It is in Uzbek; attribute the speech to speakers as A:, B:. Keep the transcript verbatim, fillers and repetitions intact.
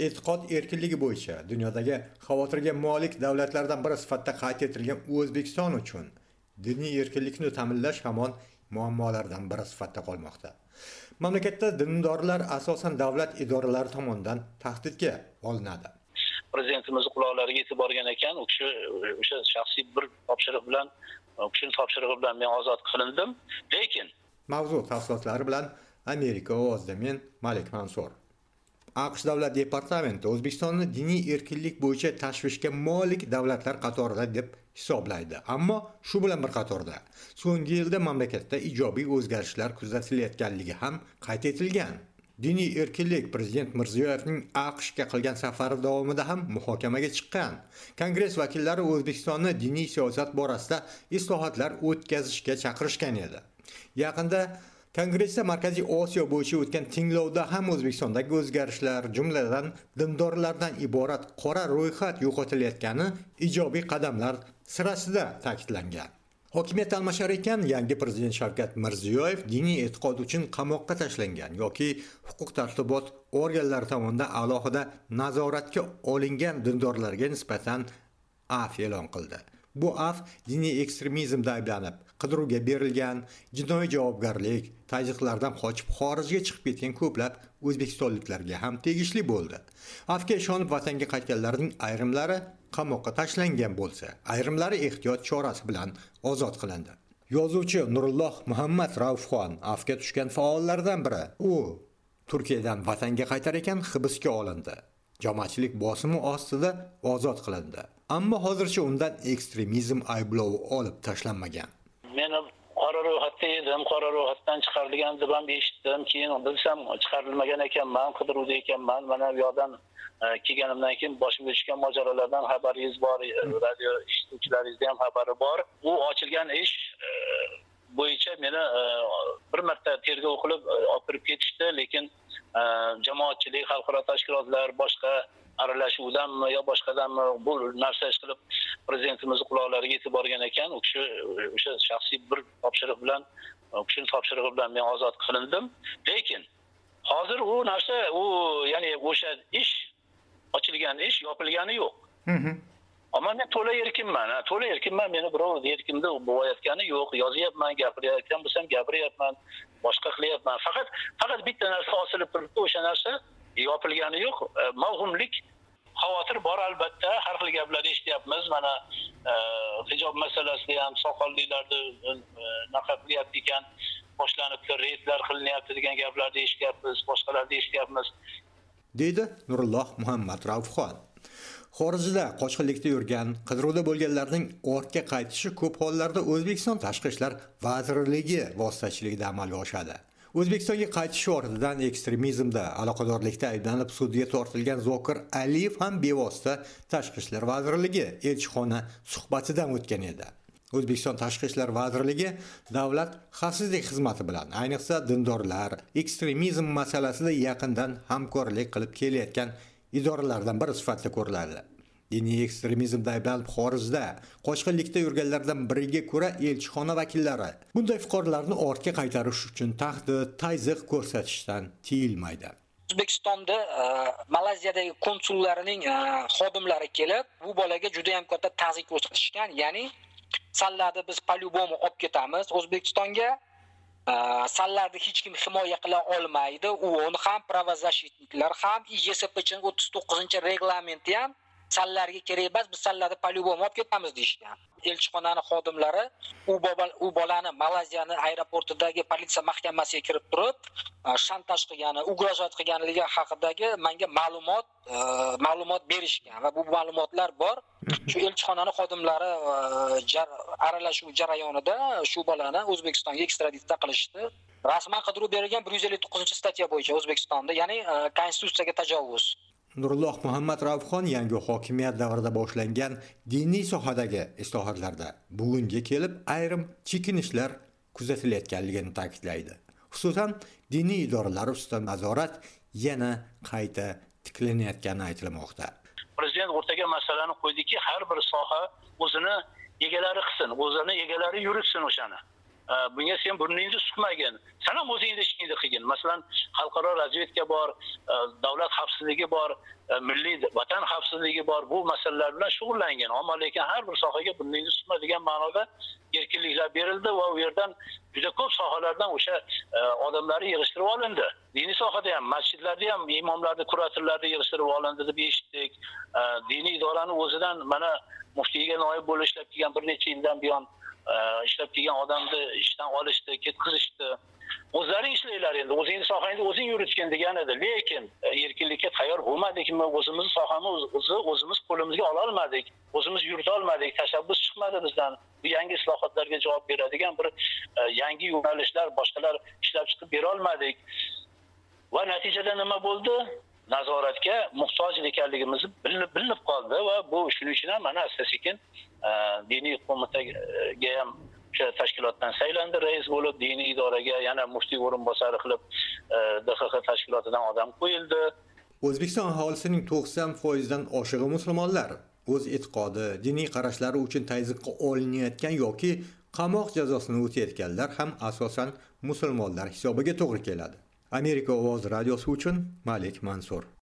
A: e'tiqod erkinligi bo'yicha dunyodagi xavotirga molik davlatlardan biri sifatida qayd etilgan O'zbekiston uchun diniy erkinlikni ta'minlash hamon muammolardan biri sifatida qolmoqda. Mamlakatda dindorlar asosan davlat idoralari tomonidan tahdidga olinadi.
B: Prezidentimiz quloqlariga yetib borgan ekan, u kishi o'sha shaxsiy bir topshiriq bilan, u kishining topshirig'i bilan men ozod qilindim. Lekin
A: mavzu tafsilotlari bilan Amerika ovozida men Malik Mansur. AQSh Davlat departamenti O'zbekistonni diniy erkinlik bo'yicha tashvishga molik davlatlar qatorida deb hisoblaydi. Ammo shu bilan bir qatorda so'nggi yilda mamlakatda ijobiy o'zgarishlar kuzatilayotganligi ham qayd etilgan. Diniy erkinlik Prezident Mirziyoyevning AQShga qilgan safari davomida ham muhokamaga chiqqan. Kongress vakillari O'zbekistonni diniy siyosat borasida islohotlar o'tkazishga chaqirishgan edi. Yaqinda Kongressda Markaziy Osiyo bo'yicha o'tgan tinglovda ham O'zbekistondagi o'zgarishlar, jumladan dindorlardan iborat qora ro'yxat yo'qotilayotgani ijobiy qadamlar sirasida ta'kidlangan. Hokimiyat almashar ekan, yangi prezident Shavkat Mirziyoyev diniy e'tiqod uchun qamoqqa tashlangan yoki huquq tartibot organlari tomonidan alohida nazoratga olingan dindorlarga nisbatan af e'lon qildi. Bu af diniy ekstremizmda ayblanib, qidiruvga berilgan, jinoiy javobgarlik, tajriqlardan qochib xorijga chiqib ketgan ko'plab o'zbekistonliklarga ham tegishli bo'ldi. Afga ishonib vatanga qaytganlarning ayrimlari qamoqqa tashlangan bo'lsa, ayrimlari ehtiyot chorasi bilan ozod qilindi. Yozuvchi Nurulloh Muhammad Raufxon afga tushgan faollardan biri. U Turkiyadan vatanga qaytar ekan hibsga olindi. Jamoatchilik bosimi ostida ozod qilindi. Ammo hozircha undan ekstremizm ayblovi olib tashlanmagan.
B: Men qora ro'yxatda edim, qora ro'yxatdan chiqarilgan deb ham eshitdim. Keyin bilsam chiqarilmagan ekanman, qidiruvda ekanman. Mana bu yoqdan kelganimdan keyin boshimga tushgan mojarolardan xabaringiz bor, radio eshituvchilaringizda ham xabari bor. U ochilgan ish bo'yicha meni bir marta tergov qilib olib kirib ketishdi, lekin jamoatchilik, xalqaro tashkilotlar boshqa aralashuvdanmi yo boshqadanmi bu narsa ish qilib prezidentimiz quloqlariga yetib borgan ekan, u kishi o'sha shaxsiy bir topshiriq bilan, u kishining topshirig'i bilan men ozod qilindim. Lekin hozir u narsa, u ya'ni o'sha ish ochilgan ish yopilgani yo'q. Ammo men to'la erkinman, to'la erkinman, meni birov erkimda bo'layotgani yo'q. Yozyapman, gapirayotgan bo'lsam gapiryapman, boshqa qilyapman. Faqat faqat bitta narsa osilib turibdi, o'sha narsa yopilgani yo'q. Mavhumlik, xavotir bor albatta, har xil gaplar eshityapmiz. Mana hijob masalasida ham soqollilarni naqab qilyapti ekan, boshlanibdi, reydlar qilinyapti degan gaplarni eshityapmiz, boshqalarni eshityapmiz.
A: Deydi Nurulloh Muhammad Raufxon. Xorijda qochqinlikda yurgan, qidiruvda bo'lganlarning ortga qaytishi ko'p hollarda O'zbekiston Tashqi ishlar vazirligi vositachiligida amalga oshadi. O'zbekistonga qaytishi ortidan ekstremizmda aloqadorlikda ayblanib sudga tortilgan Zokir Aliyev ham bevosita Tashqi ishlar vazirligi elchixona suhbatidan o'tgan edi. O'zbekiston Tashqi ishlar vazirligi davlat xavfsizlik xizmati bilan, ayniqsa dindorlar, ekstremizm masalasida yaqindan hamkorlik qilib kelayotgan idoralardan biri sifatida ko'riladi. Diniy ekstremizmda ayblanib xorijda qochqinlikda yurganlardan biriga ko'ra elchixona vakillari bunday fuqarolarni ortga qaytarish uchun tahdid, tayziq ko'rsatishdan tiyilmaydi.
C: O'zbekistonda Malayziyadagi konsullarining xodimlari kelib, bu bolaga juda ham katta ta'ziyq ko'rsatishgan, ya'ni sallarni biz polyubomu olib ketamiz O'zbekistonga. Sallarni hech kim himoya qila olmaydi. U on ham pravozashitniklar ham Y S P chining o'ttiz to'qqizinchi reglamenti ham sallarga kerak emas, biz sallarni polyubom olib ketamiz deyishgan. Elchixonaning xodimlari u bola u bolani Malayziyaning aeroportidagi politsiya mahkamasiga kirib turib, shantaj qilgani, ugrozat qilganligi haqidagi menga ma'lumot ma'lumot berishgan va bu ma'lumotlar bor. Shu elchixonaning xodimlari aralashuv jarayonida shu bolani O'zbekistonga ekstraditsiya qilishdi. Rasman qidiruv berilgan bir yuz ellik to'qqizinchi statya bo'yicha O'zbekistonda, ya'ni konstitutsiyaga tajovuz.
A: Nurulloh Muhammad Raufxon yangi hokimiyat davrida boshlangan diniy sohadagi islohotlarda bugunga kelib ayrim chekinishlar kuzatilayotganligini ta'kidlaydi. Xususan, diniy idoralar ustidan nazorat yana qayta tiklanayotgani aytilmoqda.
B: Prezident o'rtaga masalani qo'ydiki, har bir soha o'zini egalari qilsin, o'zini egalari yuritsin o'shani. bunga sen burningni suqmagin, sen ham o'zingni ishingni qilgin. Masalan, xalqaro razvedka bor, davlat xavfsizligi bor, milliy vatan xavfsizligi bor. Bu masalalar bilan shug'ullangin. Ammo lekin har bir sohaga burningni suqma degan ma'noda erkinliklar berildi va u yerdan juda ko'p sohalardan o'sha odamlarni yig'ishtirib olindi. Diniy sohada ham, masjidlarda ham imomlarni, kuratorlarni yig'ishtirib olindi deb eshitdik. Diniy idorani o'zidan mana muftiyga noyob bo'lib ishlab kelgan bir necha yildan buyon ishlab kelgan odamni ishdan olishdi, ketkizishdi. O'zlaring ishlanglar endi, o'zingiz sohangizni o'zing yuritgin degan edi. Lekin erkinlikka tayyor bo'lmadikmi? O'zimiz sohamizni o'zimiz qo'limizga ola olmadik, o'zimiz yurita olmadik, tashabbus chiqmadi bizdan. Bu yangi islohotlarga javob beradigan bir yangi yo'nalishlar, boshqalar ishlab chiqib bera olmadik. Va natijada nima bo'ldi? Nazoratga muhtoj ekanligimiz bilinib bilinib qoldi va bu shuning uchun ham mana asta-sekin diniy qo'mitaga ham o'sha tashkilotdan saylandi rais bo'lib, diniy idoraga yana muftiy o'rinbosari qilib D X X tashkilotidan odam qo'yildi.
A: O'zbekiston aholisining to'qson foiz dan oshig'i musulmonlar. O'z e'tiqodi, diniy qarashlari uchun tazyiqqa olinayotgan yoki qamoq jazosini o'tayotganlar ham asosan musulmonlar hisobiga to'g'ri keladi. Amerika ovozi radiosi uchun Malik Mansur.